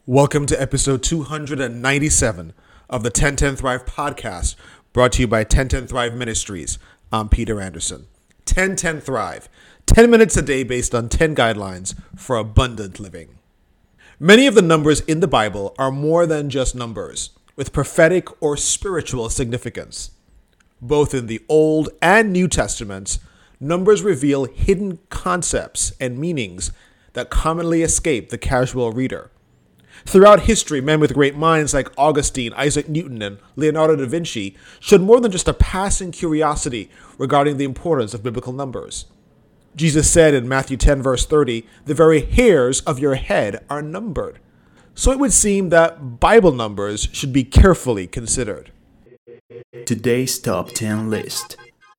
Welcome to episode 297 of the 1010 Thrive podcast, brought to you by 1010 Thrive Ministries. I'm Peter Anderson. 1010 Thrive, 10 minutes a day based on 10 guidelines for abundant living. Many of the numbers in the Bible are more than just numbers, with prophetic or spiritual significance. Both in the Old and New Testaments, numbers reveal hidden concepts and meanings that commonly escape the casual reader. Throughout history, men with great minds like Augustine, Isaac Newton, and Leonardo da Vinci showed more than just a passing curiosity regarding the importance of biblical numbers. Jesus said in Matthew 10, verse 30, "The very hairs of your head are numbered." So it would seem that Bible numbers should be carefully considered. Today's Top 10 list.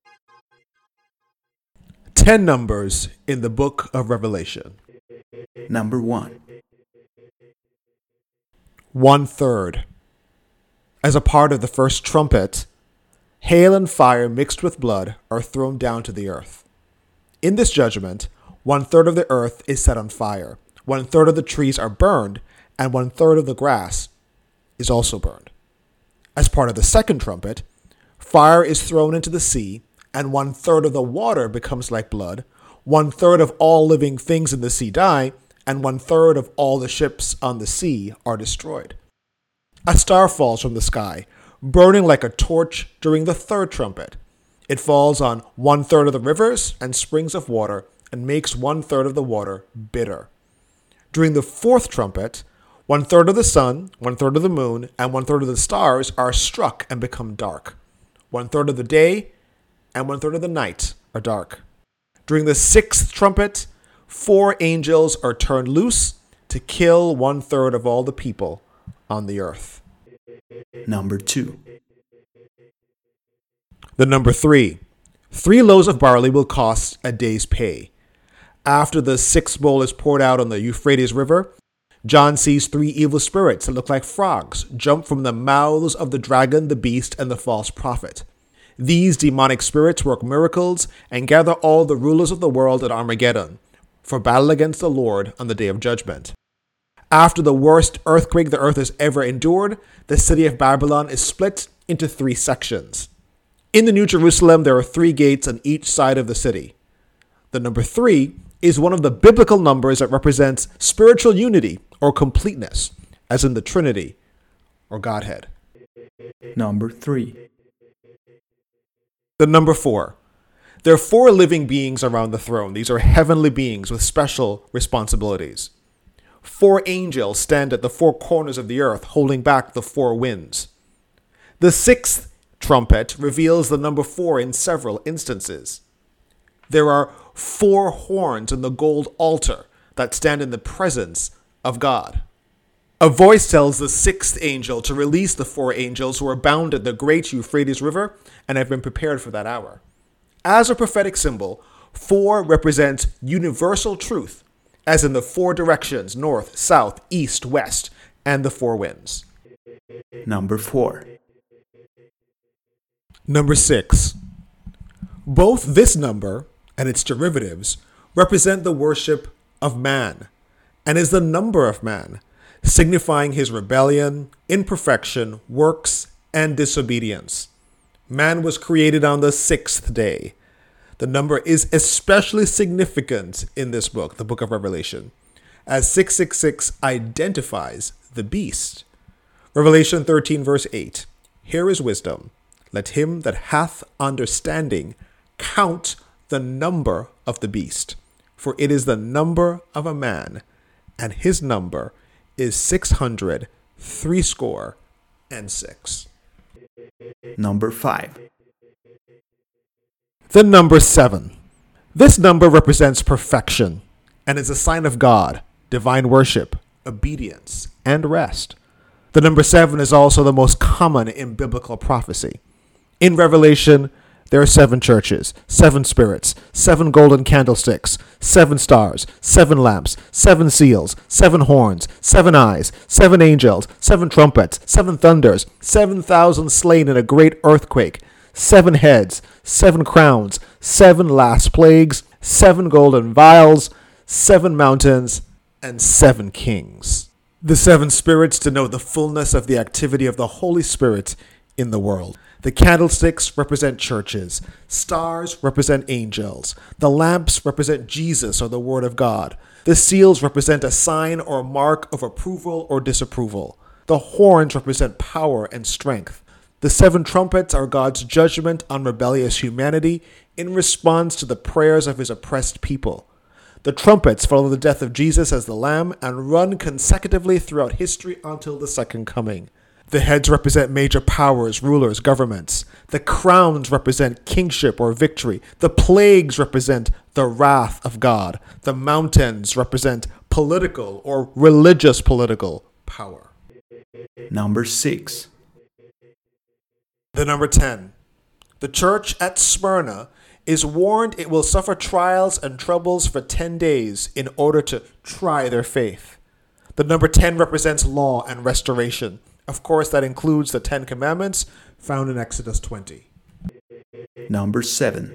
10 numbers in the book of Revelation. Number 1. 1/3. As a part of the first trumpet, hail and fire mixed with blood are thrown down to the earth. In this judgment, 1/3 of the earth is set on fire, 1/3 of the trees are burned, and 1/3 of the grass is also burned. As part of the second trumpet, fire is thrown into the sea, and 1/3 of the water becomes like blood, 1/3 of all living things in the sea die, and 1/3 of all the ships on the sea are destroyed. A star falls from the sky, burning like a torch during the third trumpet. It falls on 1/3 of the rivers and springs of water and makes 1/3 of the water bitter. During the fourth trumpet, 1/3 of the sun, 1/3 of the moon, and 1/3 of the stars are struck and become dark. 1/3 of the day and 1/3 of the night are dark. During the sixth trumpet, 4 angels are turned loose to kill 1/3 of all the people on the earth. Number 2. The number 3. 3 loaves of barley will cost a day's pay. After the sixth bowl is poured out on the Euphrates River, John sees 3 evil spirits that look like frogs jump from the mouths of the dragon, the beast, and the false prophet. These demonic spirits work miracles and gather all the rulers of the world at Armageddon for battle against the Lord on the day of judgment. After the worst earthquake the earth has ever endured, the city of Babylon is split into 3 sections. In the New Jerusalem, there are 3 gates on each side of the city. The number 3 is one of the biblical numbers that represents spiritual unity or completeness, as in the Trinity or Godhead. Number 3. The number 4. There are 4 living beings around the throne. These are heavenly beings with special responsibilities. 4 angels stand at the 4 corners of the earth, holding back the 4 winds. The 6th trumpet reveals the number 4 in several instances. There are 4 horns in the gold altar that stand in the presence of God. A voice tells the 6th angel to release the 4 angels who are bound at the great Euphrates River and have been prepared for that hour. As a prophetic symbol, 4 represents universal truth, as in the 4 directions, north, south, east, west, and the 4 winds. Number 4. Number 6. Both this number and its derivatives represent the worship of man, and is the number of man, signifying his rebellion, imperfection, works, and disobedience. Man was created on the 6th day. The number is especially significant in this book, the book of Revelation, as 666 identifies the beast. Revelation 13, verse 8. Here is wisdom. Let him that hath understanding count the number of the beast, for it is the number of a man, and his number is 666. Number 5. The number 7. This number represents perfection and is a sign of God, divine worship, obedience, and rest. The number 7 is also the most common in biblical prophecy. In Revelation, there are 7 churches, 7 spirits, 7 golden candlesticks, 7 stars, 7 lamps, 7 seals, 7 horns, 7 eyes, 7 angels, 7 trumpets, 7 thunders, 7,000 slain in a great earthquake, 7 heads, 7 crowns, 7 last plagues, 7 golden vials, 7 mountains, and 7 kings. The seven spirits denote the fullness of the activity of the Holy Spirit in the world. The candlesticks represent churches. Stars represent angels. The lamps represent Jesus or the Word of God. The seals represent a sign or mark of approval or disapproval. The horns represent power and strength. The seven trumpets are God's judgment on rebellious humanity in response to the prayers of his oppressed people. The trumpets follow the death of Jesus as the Lamb and run consecutively throughout history until the second coming. The heads represent major powers, rulers, governments. The crowns represent kingship or victory. The plagues represent the wrath of God. The mountains represent political or religious political power. Number 6. The number 10. The church at Smyrna is warned it will suffer trials and troubles for 10 days in order to try their faith. The number 10 represents law and restoration. Of course, that includes the 10 Commandments found in Exodus 20. Number 7.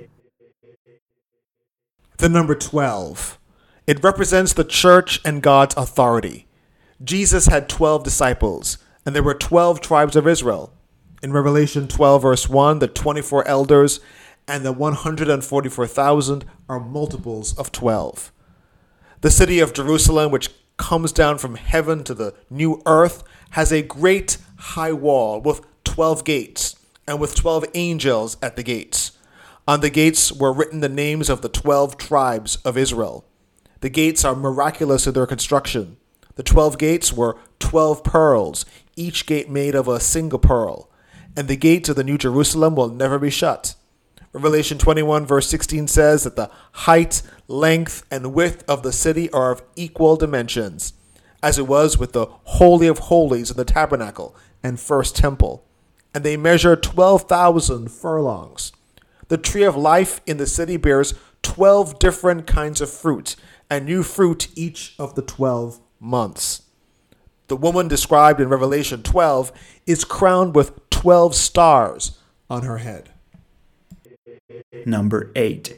The number 12. It represents the church and God's authority. Jesus had 12 disciples, and there were 12 tribes of Israel. In Revelation 12, verse 1, the 24 elders and the 144,000 are multiples of 12. The city of Jerusalem, which comes down from heaven to the new earth, has a great high wall with 12 gates and with 12 angels at the gates. On the gates were written the names of the 12 tribes of Israel. The gates are miraculous in their construction. The 12 gates were 12 pearls, each gate made of a single pearl, and the gates of the New Jerusalem will never be shut. Revelation 21 verse 16 says that the height, length, and width of the city are of equal dimensions, as it was with the Holy of Holies in the tabernacle and first temple, and they measure 12,000 furlongs. The tree of life in the city bears 12 different kinds of fruit, and new fruit each of the 12 months. The woman described in Revelation 12 is crowned with 12 stars on her head. Number 8.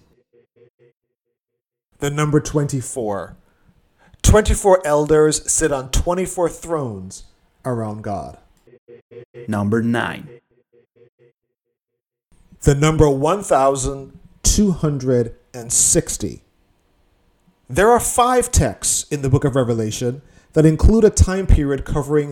The number 24. 24 elders sit on 24 thrones around God. Number 9. The number 1,260. There are 5 texts in the book of Revelation that include a time period covering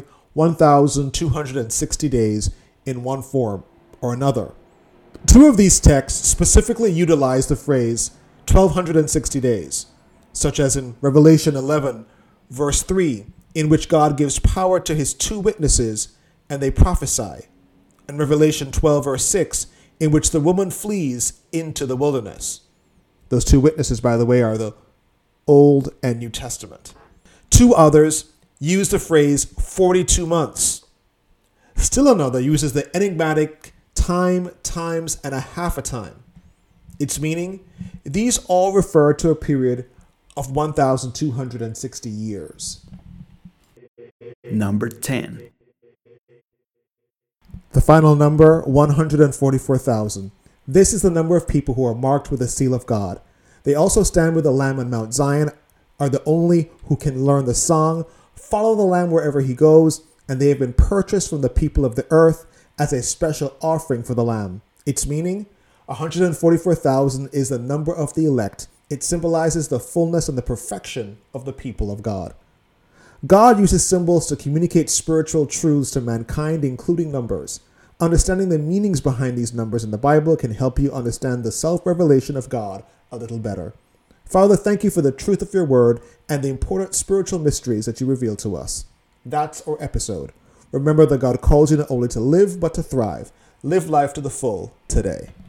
1,260 days in one form or another. 2 of these texts specifically utilize the phrase 1,260 days, such as in Revelation 11, verse 3, in which God gives power to his 2 witnesses and they prophesy, and Revelation 12, verse 6, in which the woman flees into the wilderness. Those 2 witnesses, by the way, are the Old and New Testament. 2 others use the phrase 42 months. Still another uses the enigmatic time, times, and a half a time. Its meaning, these all refer to a period of 1,260 years. Number 10. The final number, 144,000. This is the number of people who are marked with the seal of God. They also stand with the Lamb on Mount Zion, are the only who can learn the song, follow the Lamb wherever he goes, and they have been purchased from the people of the earth as a special offering for the Lamb. Its meaning, 144,000 is the number of the elect. It symbolizes the fullness and the perfection of the people of God. God uses symbols to communicate spiritual truths to mankind, including numbers. Understanding the meanings behind these numbers in the Bible can help you understand the self-revelation of God a little better. Father, thank you for the truth of your word and the important spiritual mysteries that you reveal to us. That's our episode. Remember that God calls you not only to live, but to thrive. Live life to the full today.